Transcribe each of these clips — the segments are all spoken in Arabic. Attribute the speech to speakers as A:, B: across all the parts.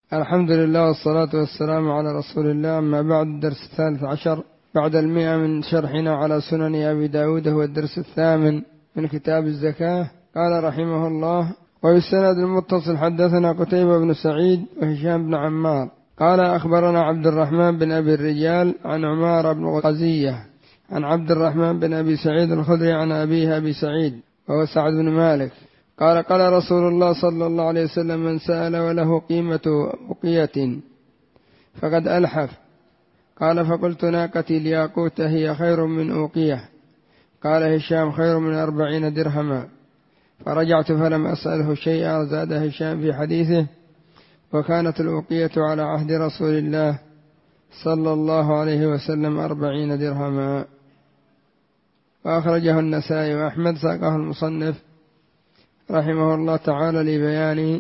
A: الحمد لله والصلاة والسلام على رسول الله. أما بعد، الدرس 13 بعد 100 من شرحنا على سنن أبي داود، هو الدرس 8 من كتاب الزكاة. قال رحمه الله: وبالسند المتصل حدثنا قتيبة بن سعيد وهشام بن عمار قال أخبرنا عبد الرحمن بن أبي الرجال عن عمار بن غزية عن عبد الرحمن بن أبي سعيد الخدري عن أبيه أبي سعيد وهو سعد بن مالك قال: قال رسول الله صلى الله عليه وسلم: من سأل وله قيمة أقية فقد ألحف. قال: فقلت: ناقتي الياقوت هي خير من أوقية. قال هشام: خير من 40 درهما. فرجعت فلم أسأله شيئا. زاد هشام في حديثه: وكانت الأوقية على عهد رسول الله صلى الله عليه وسلم 40 درهما. وأخرجه النسائي وأحمد. ساقه المصنف رحمه الله تعالى لبيان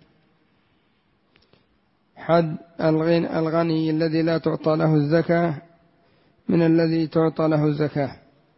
A: حد الغني الذي لا تعطى له الزكاة من الذي تعطى له الزكاة.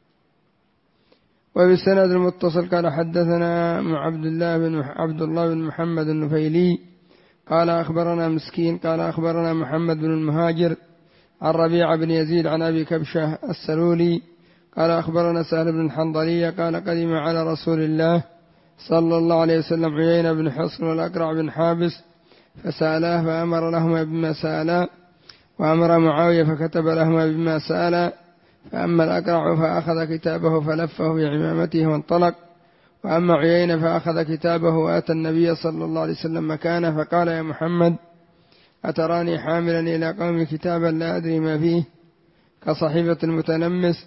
A: وبالسند المتصل قال حدثنا عبد الله بن محمد النفيلي قال أخبرنا مسكين قال أخبرنا محمد بن المهاجر عن ربيع بن يزيد عن أبي كبشة السلولي قال أخبرنا سهل بن الحنظلية قال: قدم على رسول الله صلى الله عليه وسلم عيينة بن حصن والأقرع بن حابس فسألاه فأمر لهما بما سألا، وأمر معاوية فكتب لهما بما سألا. فأما الأقرع فأخذ كتابه فلفه بعمامته وانطلق، وأما عيينة فأخذ كتابه وأتى النبي صلى الله عليه وسلم مكانه فقال: يا محمد، أتراني حاملا إلى قوم كتابا لا أدري ما فيه كصحيفة المتنمس؟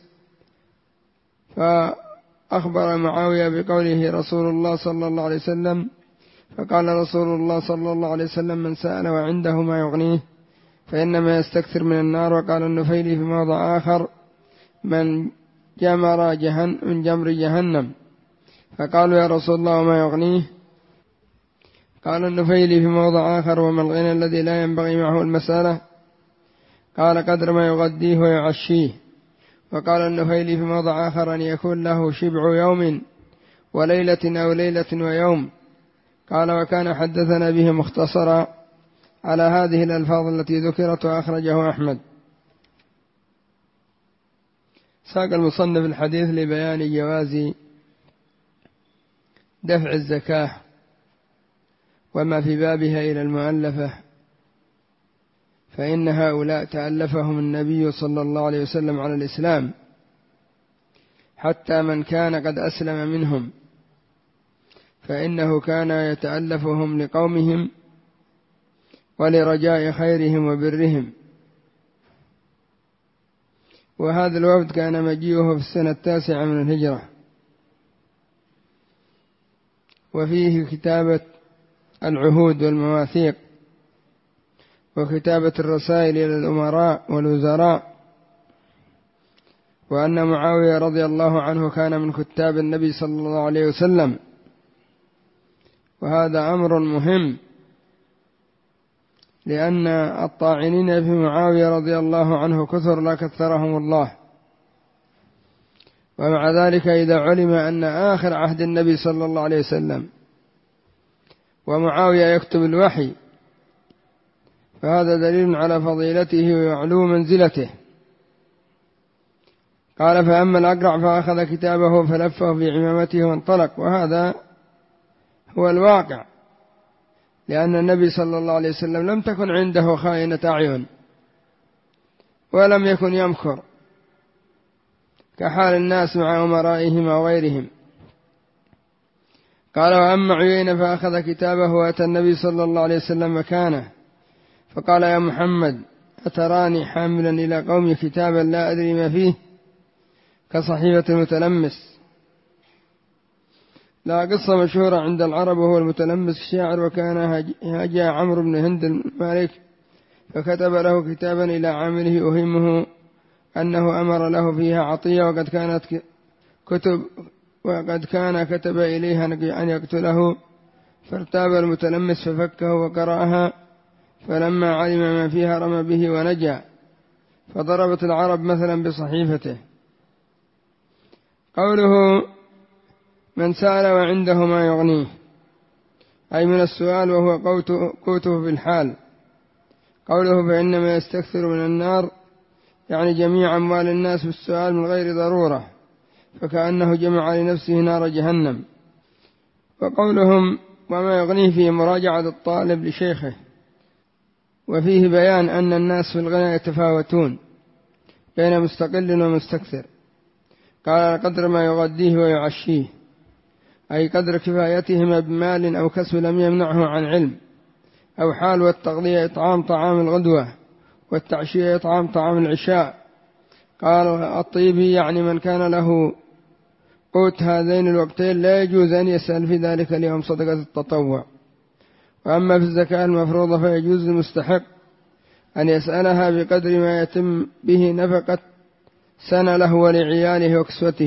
A: فأخبر معاوية بقوله رسول الله صلى الله عليه وسلم، فقال رسول الله صلى الله عليه وسلم: من سأل وعنده ما يغنيه فإنما يستكثر من النار. وقال النفيلي في موضع آخر: من جمر جهنم. فقالوا: يا رسول الله وما يغنيه؟ قال النفيلي في موضع آخر: وما الغنى الذي لا ينبغي معه المسألة؟ قال: قدر ما يغديه ويعشيه. وقال النفيلي في موضع آخر: أن يكون له شبع يوم وليلة أو ليلة ويوم. قال: وكان حدثنا به مختصرا على هذه الألفاظ التي ذكرت وأخرجه أحمد. ساق المصنف الحديث لبيان جواز دفع الزكاة وما في بابها إلى المؤلفة، فإن هؤلاء تألفهم النبي صلى الله عليه وسلم على الإسلام، حتى من كان قد أسلم منهم فإنه كان يتألفهم لقومهم ولرجاء خيرهم وبرهم. وهذا الوفد كان مجيئه في السنة 9 من الهجرة، وفيه كتابة العهود والمواثيق وكتابة الرسائل إلى الأمراء والوزراء، وأن معاوية رضي الله عنه كان من كتاب النبي صلى الله عليه وسلم. وهذا أمر مهم، لأن الطاعنين في معاوية رضي الله عنه كثر لا كثرهم الله. ومع ذلك إذا علم أن آخر عهد النبي صلى الله عليه وسلم ومعاوية يكتب الوحي، فهذا دليل على فضيلته وعلو منزلته. قال: فأما الأقرع فأخذ كتابه فلفه في عمامته وانطلق. وهذا هو الواقع، لأن النبي صلى الله عليه وسلم لم تكن عنده خائنة أعين ولم يكن يمكر كحال الناس مع أمرائهم وغيرهم. قال: وأما عيينة فأخذ كتابه وأتى النبي صلى الله عليه وسلم مكانه فقال: يا محمد، أتراني حاملا إلى قوم كتابا لا أدري ما فيه كصحيفة المتلمس؟ لا قصة مشهورة عند العرب، وهو المتلمس الشاعر. وكان هجا عمرو بن هند المالك فكتب له كتابا إلى عامله أهمه أنه أمر له فيها عطية، وقد كان كتب إليها أن يقتله. فارتاب المتلمس ففكه وقرأها، فلما علم ما فيها رمى به ونجا. فضربت العرب مثلا بصحيفته. قوله: من سأل وعنده ما يغنيه، أي من السؤال وهو قوته في الحال، قوله فإنما يستكثر من النار يعني جميع أموال الناس بالسؤال من غير ضرورة، فكأنه جمع لنفسه نار جهنم. وقولهم وما يغنيه فيه مراجعة الطالب لشيخه، وفيه بيان أن الناس في الغنى يتفاوتون بين مستقل ومستكثر، قال قدر ما يغديه ويعشيه، أي قدر كفايتهما بمال أو كسب لم يمنعه عن علم، أو حال والتغذية إطعام طعام الغدوة، والتعشية إطعام طعام العشاء. قال الطيبي يعني من كان له قوت هذين الوقتين لا يجوز أن يسأل في ذلك اليوم صدقة التطوع. وأما في الزكاة المفروضة فيجوز للمستحق أن يسألها بقدر ما يتم به نفقة سنة له ولعياله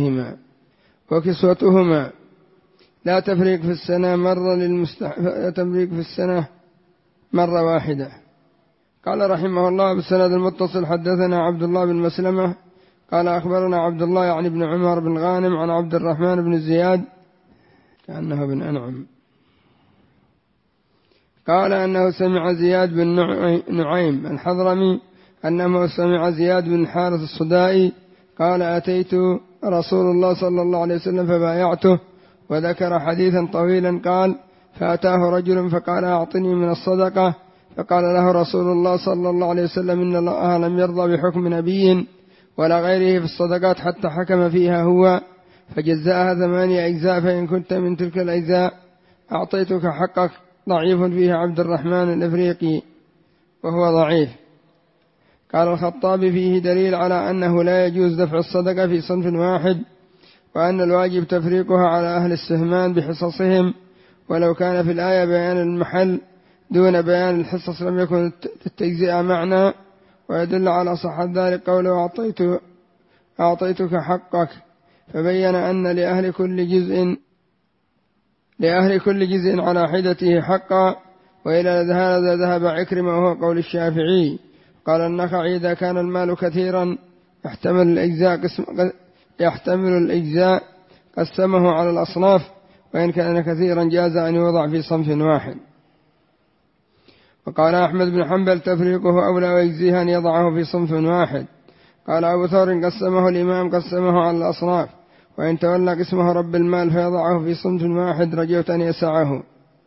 A: وكسوتهما، لا تفريق في السنة تفريق في السنة مرة واحدة. قال رحمه الله بالسند المتصل حدثنا عبد الله بن مسلمة قال أخبرنا عبد الله يعني بن عمر بن غانم عن عبد الرحمن بن زياد كأنه بن أنعم قال أنه سمع زياد بن نعيم الحضرمي أنه سمع زياد بن حارث الصدائي قال أتيت رسول الله صلى الله عليه وسلم فبايعته، وذكر حديثا طويلا. قال فأتاه رجل فقال أعطني من الصدقة، فقال له رسول الله صلى الله عليه وسلم إن الله لم يرضى بحكم نبي ولا غيره في الصدقات حتى حكم فيها هو، فجزاها 8 أجزاء، فإن كنت من تلك الأجزاء أعطيتك حقك. ضعيف فيه عبد الرحمن الإفريقي وهو ضعيف. قال الخطابي فيه دليل على أنه لا يجوز دفع الصدقة في صنف واحد، وأن الواجب تفريقها على أهل السهمان بحصصهم، ولو كان في الآية بيان المحل دون بيان الحصص لم يكن التجزئة معنى. ويدل على صحة ذلك قوله أعطيتك حقك، فبين أن لأهل كل جزء على حدته حقا. وإلى هذا ذهب عكرمة وهو قول الشافعي. قال النخعي إذا كان المال كثيرا يحتمل الإجزاء قسمه على الأصناف، وإن كان كثيرا جاز أن يوضع في صنف واحد. وقال أحمد بن حنبل تفريقه أولى ويجزيه أن يضعه في صنف واحد. قال أبو ثور قسمه الإمام قسمه على الأصناف، وإن تولى قسمه رب المال فيضعه في صنف واحد رجوت أن يسعه.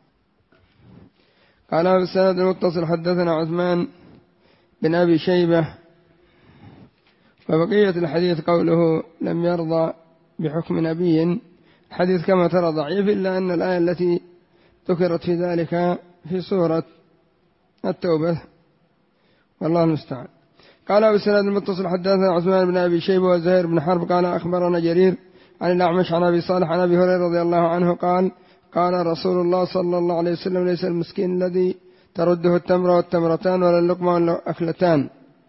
A: قال في السند المتصل حدثنا عثمان بن أبي شيبة. وبقية الحديث قوله لم يرضى بحكم نبي، الحديث كما ترى ضعيف، إلا أن الآية التي ذكرت في ذلك في سورة التوبة، والله المستعان. قال أبو السند المتصل حدثنا عثمان بن أبي شيبة وزهير بن حرب قال أخبرنا جرير عن الأعمش عن أبي صالح عن أبي هريرة رضي الله عنه قال قال رسول الله صلى الله عليه وسلم ليس المسكين الذي ترده التمر والتمرتان ولا اللقمة والأكلتان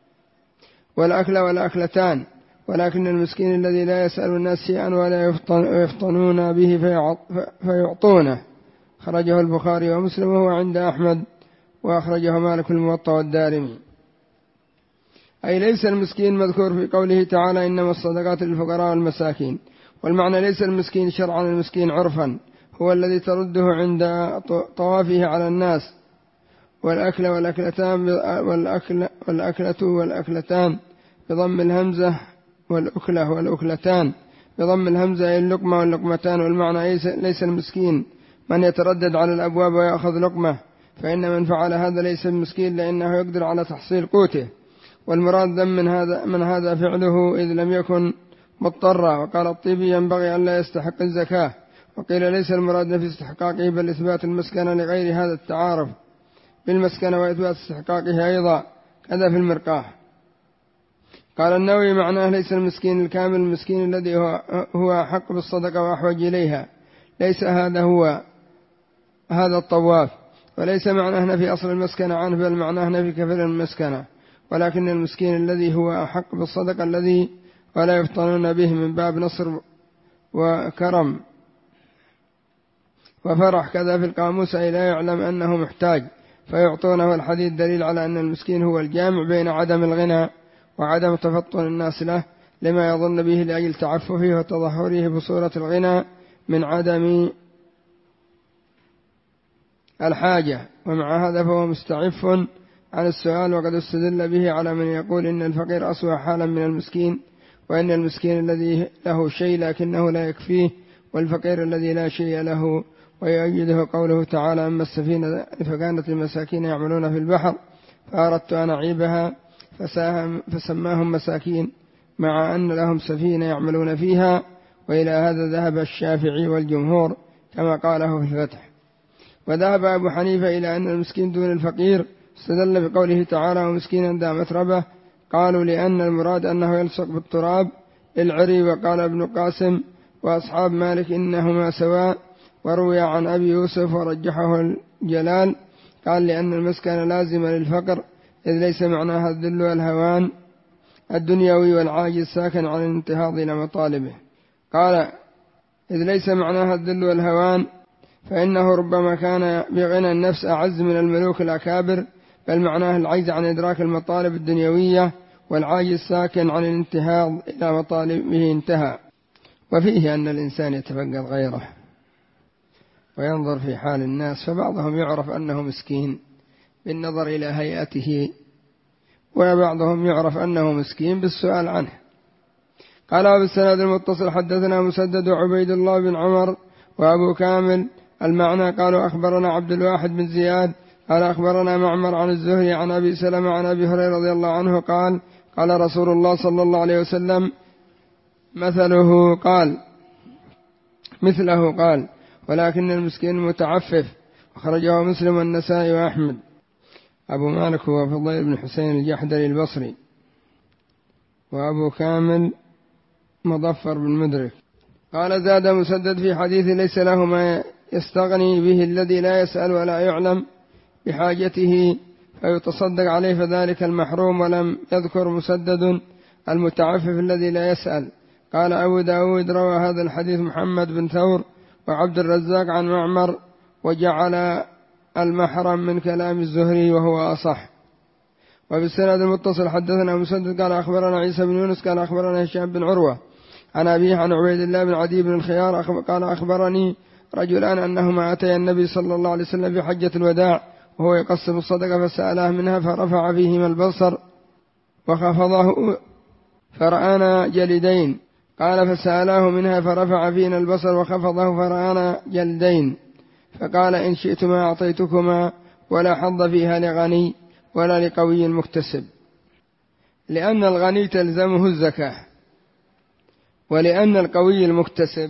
A: ولا أكلتان، ولكن المسكين الذي لا يسأل الناس شيئا ولا يفطنون به فيعطونه. خرجه البخاري ومسلم وهو عند أحمد، وأخرجه مالك الموطأ والدارمي. أي ليس المسكين مذكور في قوله تعالى إنما الصدقات للفقراء والمساكين، والمعنى ليس المسكين شرعا، المسكين عرفا هو الذي ترده عند طوافه على الناس. والأكل والأكلتان بضم الهمزة، والأكلة والأكلتان بضم الهمزة أي اللقمة واللقمتان. والمعنى ليس المسكين من يتردد على الأبواب ويأخذ لقمة، فإن من فعل هذا ليس المسكين لأنه يقدر على تحصيل قوته، والمراد من هذا فعله إذ لم يكن مضطرا. وقال الطيبي ينبغي أن لا يستحق الزكاة. وقيل ليس المراد في استحقاقه بل إثبات المسكنة لغير هذا التعارف بالمسكنة وإثبات استحقاقه أيضا، كذا في المرقاة. قال النووي معناه ليس المسكين الكامل، المسكين الذي هو أحق بالصدقة وأحوج إليها، ليس هذا الطواف. وليس معناه نفي أصل المسكنة عنه، بل معناه نفي كفل المسكنة، ولكن المسكين الذي هو أحق بالصدقة الذي ولا يفطنون به من باب نصر وكرم وفرح. كذا في القاموس أي لا يعلم أنه محتاج فيعطونه. الحديث دليل على أن المسكين هو الجامع بين عدم الغنى وعدم تفطن الناس له لما يظن به لأجل تعففه وتظهره بصورة الغنى من عدم الحاجة، ومع هذا فهو مستعف عن السؤال، وقد استدل به على من يقول إن الفقير أسوأ حالا من المسكين، وإن المسكين الذي له شيء لكنه لا يكفيه، والفقير الذي لا شيء له. ويؤيده قوله تعالى: أما السفينة فكانت لمساكين يعملون في البحر فأردت أن أعيبها فسماهم مساكين، مع أن لهم سفينة يعملون فيها. وإلى هذا ذهب الشافعي والجمهور كما قاله في الفتح. وذهب أبو حنيفة إلى أن المسكين دون الفقير، استدل بقوله تعالى: ومسكينا ذا متربة، قالوا لأن المراد أنه يلصق بالتراب العري. وقال ابن قاسم وأصحاب مالك إنهما سواء. وروي عن أبي يوسف ورجحه الجلال قال: لأن المسكن لازم للفقر، إذ ليس معناها الذل والهوان الدنيوي والعاجز ساكن عن الانتهاض إلى مطالبه. قال: إذ ليس معناها الذل والهوان، فإنه ربما كان بغنى النفس أعز من الملوك الأكابر، بل معناه العجز عن إدراك المطالب الدنيوية، والعاجز ساكن عن الانتهاض إلى مطالبه انتهى. وفيه أن الإنسان يتفقد غيره وينظر في حال الناس، فبعضهم يعرف أنه مسكين بالنظر إلى هيئته، وبعضهم يعرف أنه مسكين بالسؤال عنه. قال: وبالسند المتصل حدثنا مسدد وعبيد الله بن عمر وأبو كامل المعنى قالوا: أخبرنا عبد الواحد بن زياد قال: أخبرنا معمر عن الزهري عن أبي سلمة عن أبي هريرة رضي الله عنه قال: قال رسول الله صلى الله عليه وسلم مثله قال: ولكن المسكين متعفف. وخرجه مسلم والنسائي وأحمد. أبو مالك هو فضيل بن حسين الجحدري البصري، وأبو كامل مظفر بن مدرك. قال: زاد مسدد في حديث: ليس له ما يستغني به الذي لا يسأل ولا يعلم بحاجته فيتصدق عليه فذلك المحروم. ولم يذكر مسدد المتعفف الذي لا يسأل. قال أبو داود: روى هذا الحديث محمد بن ثور وعبد الرزاق عن معمر، وجعل المحرم من كلام الزهري وهو أصح. وبالسند المتصل حدثنا مسدد قال: أخبرنا عيسى بن يونس قال: أخبرنا هشام بن عروة عن أبيه عن عبيد الله بن عدي بن الخيار قال: أخبرني رجلان أنهما أتيا النبي صلى الله عليه وسلم في حجة الوداع وهو يقسم الصدقة، فسأله منها فرفع فيهما البصر وخفضه فرآنا جلدين. قال: فسأله منها فرفع فينا البصر وخفضه فرآنا جلدين. فقال: إن شئتما أعطيتكما، ولا حظ فيها لغني ولا لقوي مكتسب، لأن الغني تلزمه الزكاة، ولأن القوي المكتسب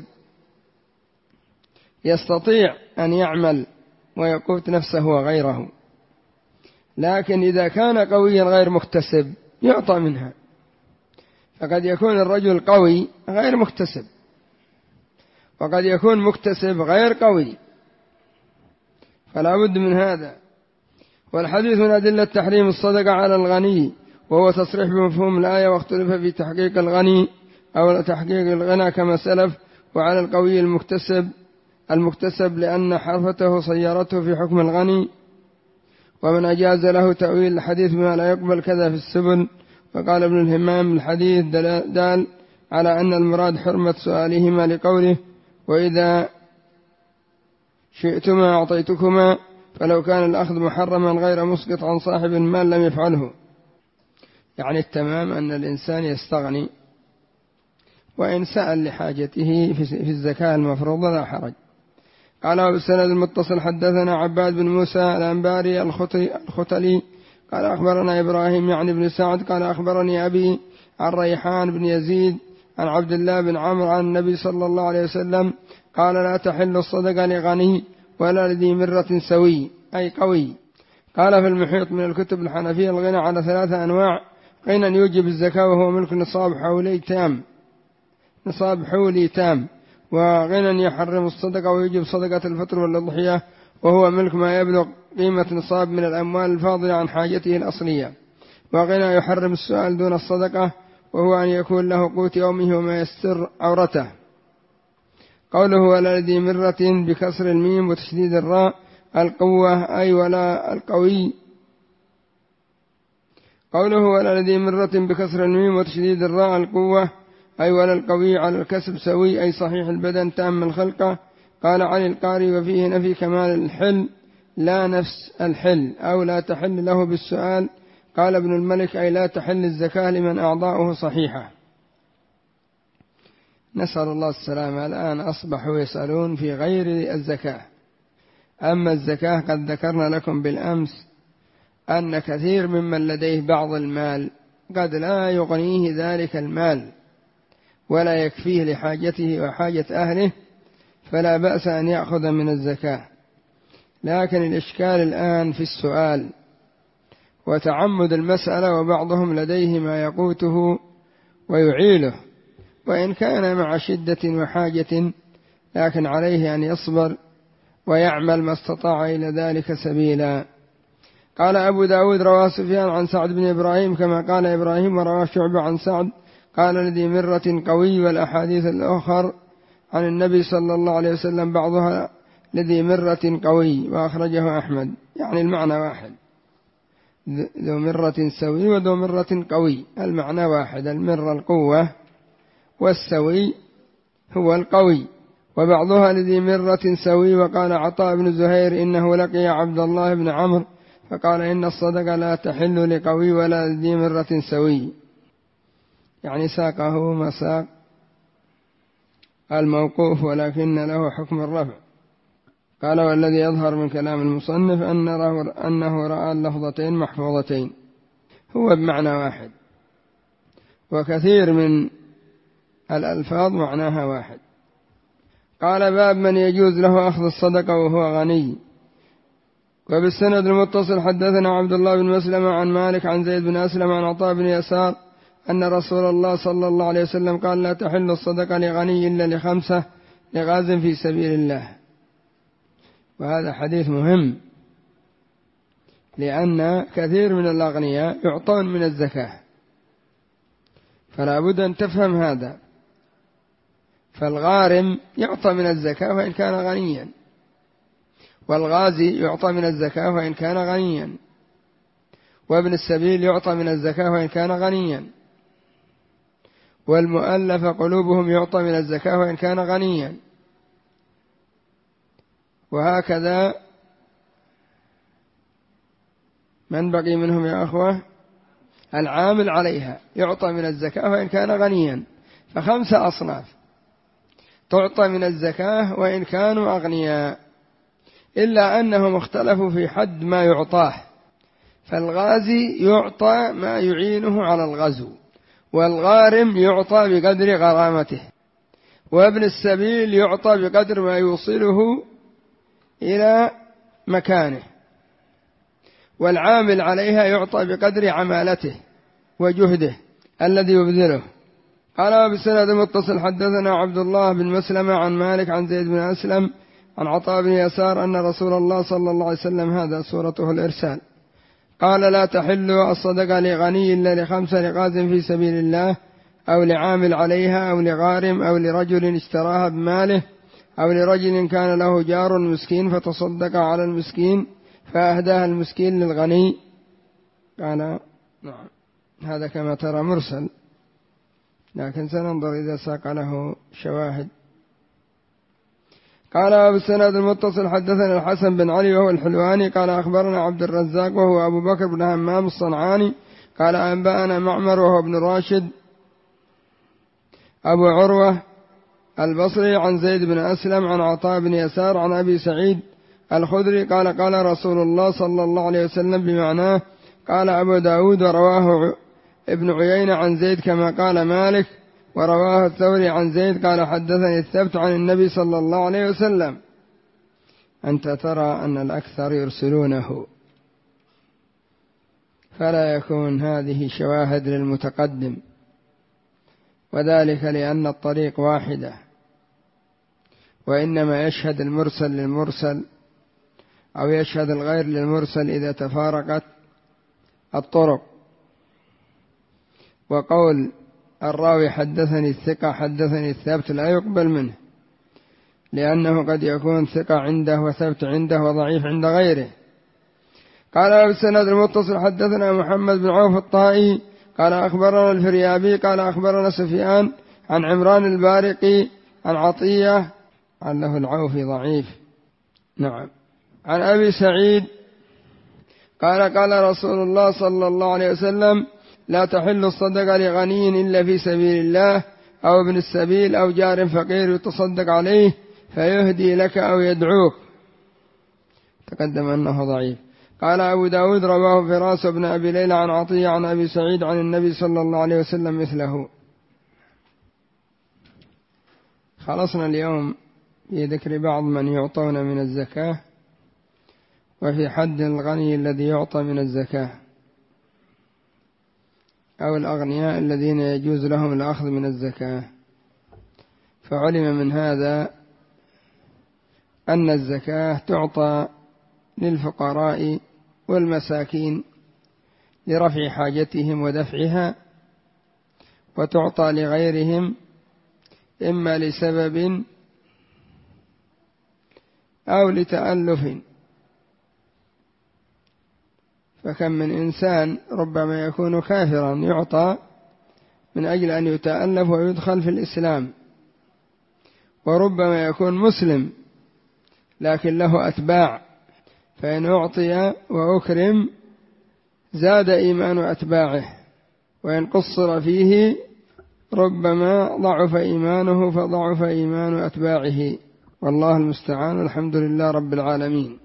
A: يستطيع أن يعمل ويقوت نفسه وغيره. لكن إذا كان قويا غير مكتسب يعطى منها، فقد يكون الرجل قوي غير مكتسب، وقد يكون مكتسب غير قوي، فلا بد من هذا. والحديث من أدلة تحريم الصدقة على الغني، وهو تصريح بمفهوم الآية، واختلف في تحقيق الغني أو تحقيق الغنى كما سلف. وعلى القوي المكتسب لأن حرفته صيرته في حكم الغني. ومن أجاز له تأويل الحديث بما لا يقبل كذا في السبل. وقال ابن الهمام: الحديث دال على أن المراد حرمة سؤالهما لقوله: وإذا شئتما أعطيتكما. فلو كان الأخذ محرما غير مسقط عن صاحب المال لم يفعله. يعني التمام أن الإنسان يستغني، وإن سأل لحاجته في الزكاة المفروضة لا حرج. قال: بالسند المتصل حدثنا عباد بن موسى الأنباري الختلي قال: أخبرنا إبراهيم يعني بن سعد قال: أخبرني أبي عن ريحان بن يزيد عن عبد الله بن عمرو عن النبي صلى الله عليه وسلم قال: لا تحل الصدقة لغني ولا لذي مرة سوي أي قوي. قال: في المحيط من الكتب الحنفية الغنى على 3 أنواع: غنى يوجب الزكاة وهو ملك نصاب حولي تام، وغنى يحرم الصدقة ويجب صدقة الفطر والأضحية وهو ملك ما يبلغ قيمة نصاب من الأموال الفاضلة عن حاجته الأصلية، وغنى يحرم السؤال دون الصدقة وهو أن يكون له قوت يومه وما يستر عورته. قوله: ولا لذي مرة بكسر الميم وتشديد الراء القوة أي ولا القوي. قوله: ولا لذي مرة بكسر الميم وتشديد الراء القوة أي ولا القوي على الكسب سوي أي صحيح البدن تام الخلقة. قال علي القاري: وفيه نفي كمال الحل لا نفس الحل أو لا تحل له بالسؤال. قال ابن الملك أي لا تحل الزكاة لمن أعضاؤه صحيحة. نسأل الله السلامة. الآن أصبحوا يسألون في غير الزكاة. أما الزكاة قد ذكرنا لكم بالأمس أن كثير ممن لديه بعض المال قد لا يغنيه ذلك المال ولا يكفيه لحاجته وحاجة أهله، فلا بأس أن يأخذ من الزكاة. لكن الإشكال الآن في السؤال وتعمد المسألة، وبعضهم لديه ما يقوته ويعيله وإن كان مع شدة وحاجة، لكن عليه أن يصبر ويعمل ما استطاع إلى ذلك سبيلا. قال أبو داود رواه سفيان عن سعد بن إبراهيم كما قال إبراهيم، ورواه شعبة عن سعد قال لذي مرة قوي. والأحاديث الأخر عن النبي صلى الله عليه وسلم بعضها لذي مرة قوي، وأخرجه أحمد. يعني المعنى واحد، ذو مرة سوي وذو مرة قوي، المعنى واحد، المرة القوة والسوي هو القوي. وبعضها لذي مرة سوي. وقال عطاء بن زهير إنه لقي عبد الله بن عمرو فقال إن الصدقة لا تحل لقوي ولا لذي مرة سوي، يعني ساقه مساق الموقوف ولكن له حكم الرفع. قال والذي يظهر من كلام المصنف أنه رأى اللفظتين محفوظتين، هو بمعنى واحد، وكثير من الألفاظ معناها واحد. قال باب من يجوز له أخذ الصدقة وهو غني. وبالسند المتصل حدثنا عبد الله بن مسلم عن مالك عن زيد بن أسلم عن عطاء بن يسار أن رسول الله صلى الله عليه وسلم قال لا تحل الصدقة لغني إلا ل5 لغاز في سبيل الله. وهذا حديث مهم، لأن كثير من الأغنياء يعطون من الزكاة، فلا بد أن تفهم هذا. فالغارم يعطى من الزكاة وإن كان غنيا، والغازي يعطى من الزكاة وإن كان غنيا، وابن السبيل يعطى من الزكاة وإن كان غنيا، والمؤلف قلوبهم يعطى من الزكاة وإن كان غنيا. وهكذا من بقي منهم يا أخوة؟ العامل عليها يعطى من الزكاة وإن كان غنيا. ف5 أصناف تعطى من الزكاة وإن كانوا أغنياء، إلا أنهم اختلفوا في حد ما يعطاه. فالغازي يعطى ما يعينه على الغزو، والغارم يعطى بقدر غرامته، وابن السبيل يعطى بقدر ما يوصله إلى مكانه، والعامل عليها يعطى بقدر عمالته وجهده الذي يبذله. قال بالسند المتصل حدثنا عبد الله بن مسلمة عن مالك عن زيد بن أسلم عن عطاء بن يسار أن رسول الله صلى الله عليه وسلم، هذا سورته الإرسال، قال لا تحل الصدقة لغني إلا ل5 لغاز في سبيل الله أو لعامل عليها أو لغارم أو لرجل اشتراها بماله أو لرجل كان له جار مسكين فتصدق على المسكين فأهداها المسكين للغني. قال نعم، هذا كما ترى مرسل، لكن سننظر إذا ساق له شواهد. قال بالسند المتصل حدثنا الحسن بن علي وهو الحلواني قال أخبرنا عبد الرزاق وهو أبو بكر بن همام الصنعاني قال أنبأنا معمر وهو ابن راشد أبو عروة البصري عن زيد بن أسلم عن عطاء بن يسار عن أبي سعيد الخدري قال قال رسول الله صلى الله عليه وسلم بمعناه. قال أبو داود ورواه ابن عيينة عن زيد كما قال مالك، ورواه الثوري عن زيد قال حدثني الثبت عن النبي صلى الله عليه وسلم. أنت ترى أن الأكثر يرسلونه، فلا يكون هذه شواهد للمتقدم، وذلك لأن الطريق واحدة، وإنما يشهد المرسل للمرسل أو يشهد الغير للمرسل إذا تفارقت الطرق. وقول الراوي حدثني الثقة حدثني الثبت لا يقبل منه، لأنه قد يكون ثقة عنده وثبت عنده وضعيف عند غيره. قال بالسند المتصل حدثنا محمد بن عوف الطائي قال أخبرنا الفريابي قال أخبرنا سفيان عن عمران البارقي عن عطية عن له العوفي ضعيف. نعم. عن أبي سعيد قال قال رسول الله صلى الله عليه وسلم: لا تحل الصدقة لغني إلا في سبيل الله أو ابن السبيل أو جار فقير يتصدق عليه فيهدي لك أو يدعوك. تقدم أنه ضعيف. قال أبو داود: رواه فراس بن أبي ليلى عن عطية عن أبي سعيد عن النبي صلى الله عليه وسلم مثله. خلصنا اليوم في ذكر بعض من يعطون من الزكاة، وفي حد الغني الذي يعطى من الزكاة، أو الأغنياء الذين يجوز لهم الأخذ من الزكاة. فعلم من هذا أن الزكاة تعطى للفقراء والمساكين لرفع حاجتهم ودفعها، وتعطى لغيرهم إما لسبب أو لتألف. فكم من إنسان ربما يكون كافرا يعطى من أجل أن يتألف ويدخل في الإسلام، وربما يكون مسلم لكن له أتباع، فإن أعطي وأكرم زاد إيمان أتباعه، وإن قصر فيه ربما ضعف إيمانه فضعف إيمان أتباعه. والله المستعان. الحمد لله رب العالمين.